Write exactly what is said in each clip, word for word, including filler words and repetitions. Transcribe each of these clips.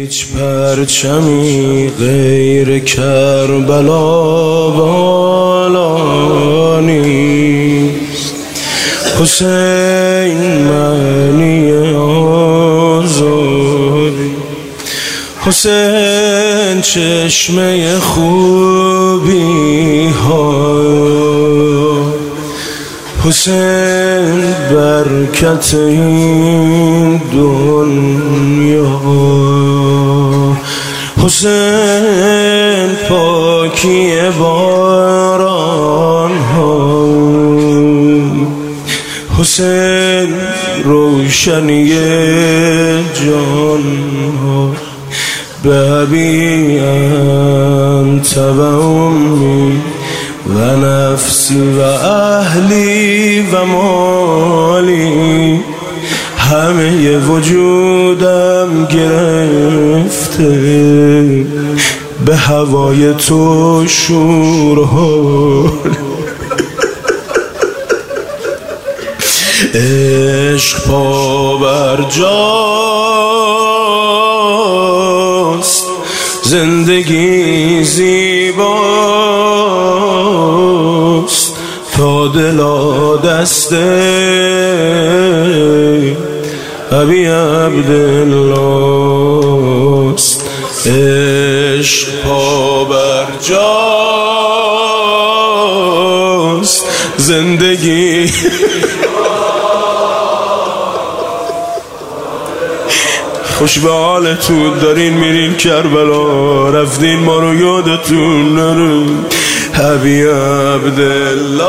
هیچ پرچمی غیر کربلا بالا نیست. حسین معنی آزادی، حسین چشمه خوبی ها، حسین برکت این دنیا، حسین پاکی باران ها، حسین روشنی جان ها. بابی انت و امی و نفسی و اهلی و مالی، همه وجودم گرفته به هوای تو شورها. عشق پا بر جاست، زندگی زیباست، تا دلا دسته ابی عبدالله است. عشق پا بر جاست، زندگی خوش به حالتون دارین میرین کربلا، رفتین ما رو یادتون نره. ابی عبدالله،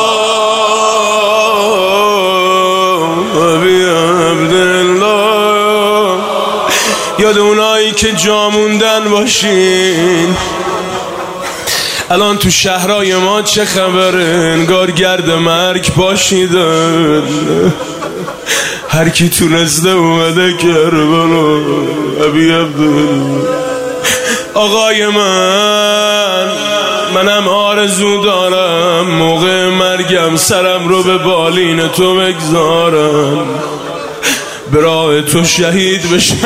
ابی عبدالله، یاد اونایی که جا موندن باشین. الان تو شهرهای ما چه خبره؟ انگار گرد مرگ باشیدن. هر کی تونسته اومده کربلا. ابی عبدالله آقای من، منم آرزو دارم موقع مرگم سرم رو به بالین تو بگذارم، به راه تو شهید بشم.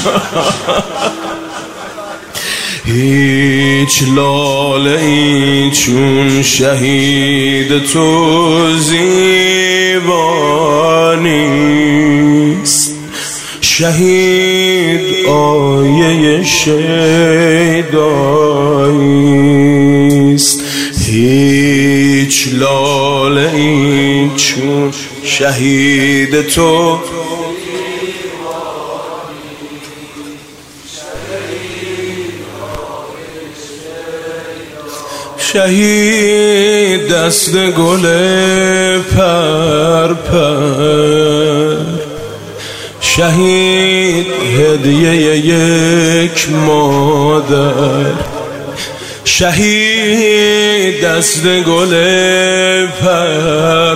هیچ لاله ای چون شهید تو زیبا نیست. شهید آیه شیداییست. هیچ لاله ای چون شهید تو شهید دست گل پر پر، شهید هدیه یک مادر، شهید دست گل پر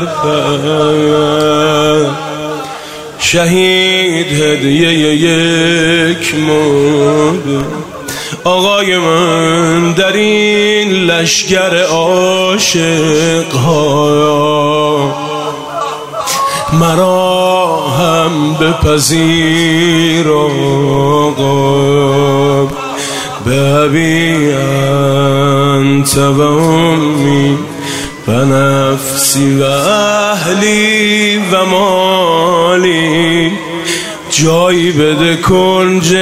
پر، شهید هدیه یک مادر. آقای من در این لشگر عاشق ها، مرا هم بپذیر آقا. بابی انت و امی و نفسی و اهلی و مالی، جایی بده کنج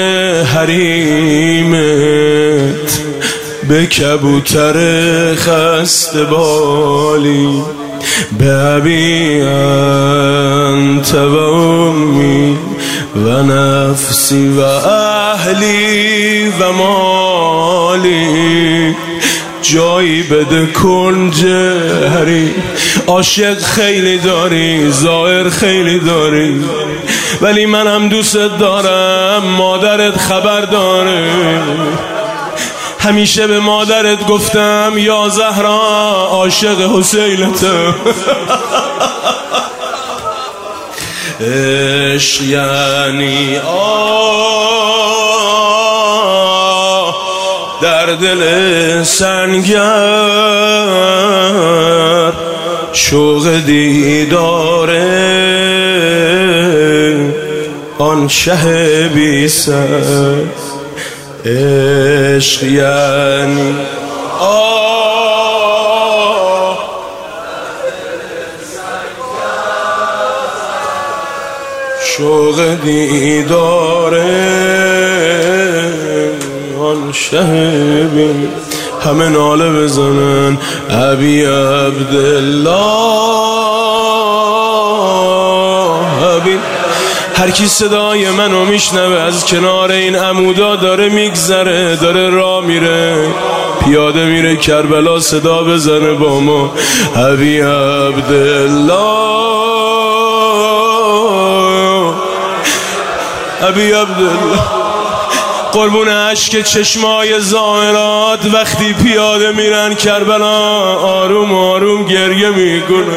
حریمت به کبوتر خسته بالی. بابی انت و امی و نفسی و اهلی و مالی، جایی بده کنج حریم. عاشق خیلی داری، ظاهر خیلی داری، ولی منم دوست دارم. مادرت خبر داره، همیشه به مادرت گفتم یا زهرا عاشق حسینتم. عشق یعنی آه در دل سنگر، شوق دیداره آن شه بی سر. عشق یعنی آه شوق دیداره آن شهبی همه ناله بزنن ابی عبدالله ابی. هر کی صدای منو میشنوه از کنار این عمودا داره میگذره، داره راه میره، پیاده میره کربلا صدا بزنه با ما ابی عبدالله ابی عبدالله. قربون عشق چشمای زائرات وقتی پیاده میرن کربلا آروم آروم گریه میکنه.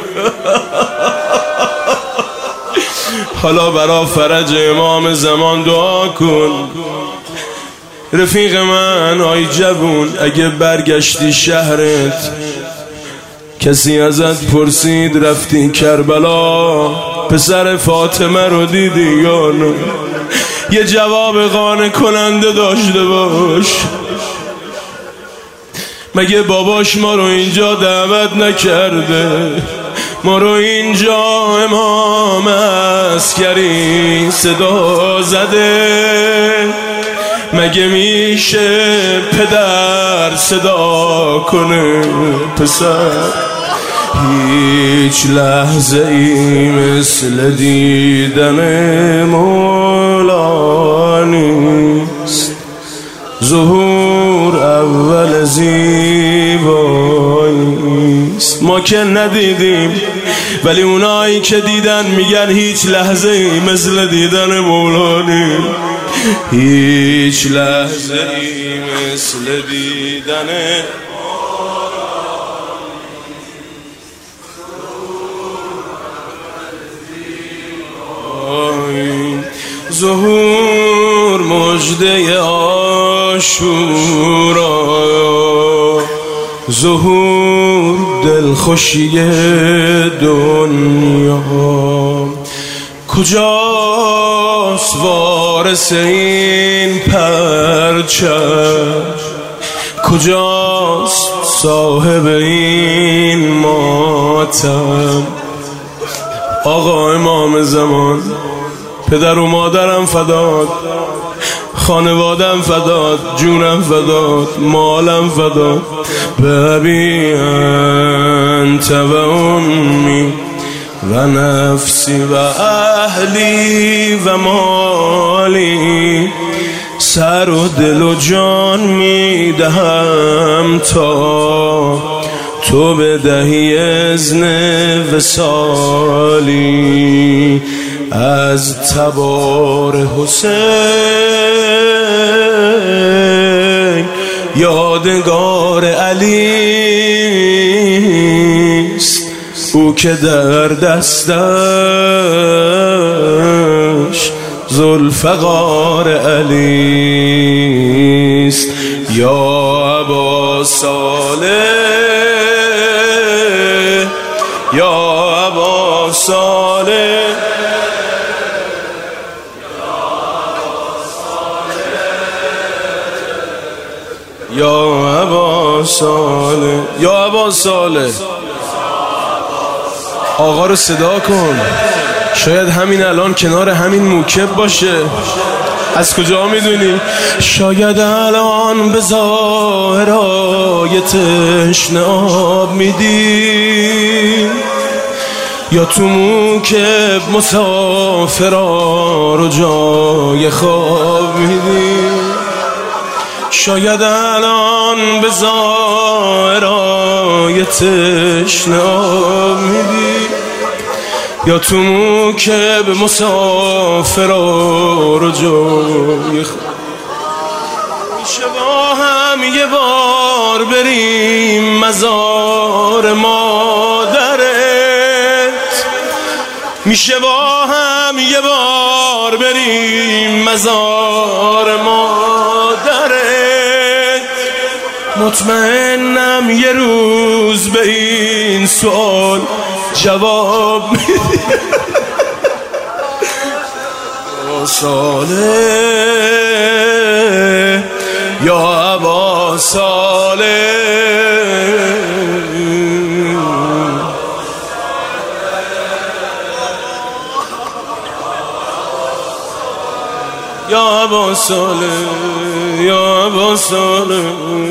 حالا برا فرج امام زمان دعا کن. رفیق من آی جوون اگه برگشتی شهرت کسی ازت پرسید رفتی کربلا پسر فاطمه رو دیدی یا نه، یه جواب قانع کننده داشته باش. مگه باباش ما رو اینجا دعوت نکرده؟ ما رو اینجا امام عسکری صدا زده. مگه میشه پدر صدا کنه پسر؟ هیچ لحظه ای مثل دیدن مولا نیست. ظهور اول زیباییست. ما که ندیدیم ولی اونایی که دیدن میگن هیچ لحظه ای مثل دیدن مولا نیست. هیچ لحظه ای مثل دیدن ظهور مژده عاشورا، ظهور دلخوشی دنیا. کجاست وارث این پرچم؟ کجاست صاحب این ماتم؟ آقا امام زمان پدر و مادرم فداد، خانوادم فداد، جونم فداد، مالم فداد. ببی انت و امی و نفسی و اهلی و مالی. سر و دل و جان میدهم تا تو بدهی اذن وصالی. از تبار حسین یادگار علیست. او که در دستش ذوالفقار علیست. یا ابا صالح یا ابا صالح یا ابا صالح یا ابا صالح. آقا رو صدا کن، شاید همین الان کنار همین موکب باشه. از کجا میدونی؟ شاید الان به ظاهرای تشنه آب میدی، یا تو موکب مسافرا رو جای خواب میدی. شاید الان به ظاهرای تشنه آب میدی، یا تو موکب مسافرا رو جای خواب. میشه با هم یه بار بریم مزار مادرت؟ میشه با هم یه بار بریم مزار مادرت؟ مطمئنم یه روز به این سوال جواب میدی. صالح یا ابا صالح یا ابا صالح یا ابا صالح